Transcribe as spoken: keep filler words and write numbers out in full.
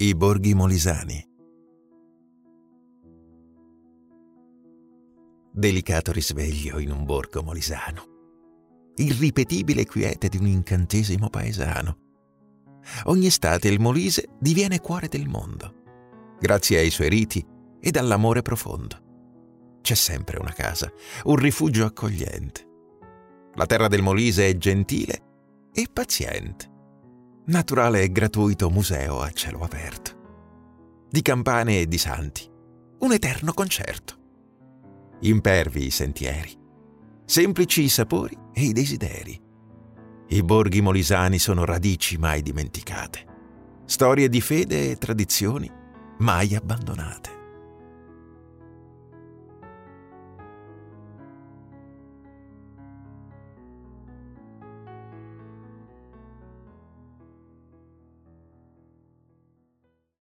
I borghi molisani. Delicato risveglio in un borgo molisano, irripetibile quiete di un incantesimo paesano. Ogni estate il Molise diviene cuore del mondo, grazie ai suoi riti ed all'amore profondo. C'è sempre una casa, un rifugio accogliente. La terra del Molise è gentile e paziente. Naturale e gratuito museo a cielo aperto. Di campane e di santi, un eterno concerto. Impervi i sentieri, semplici i sapori e i desideri. I borghi molisani sono radici mai dimenticate, storie di fede e tradizioni mai abbandonate.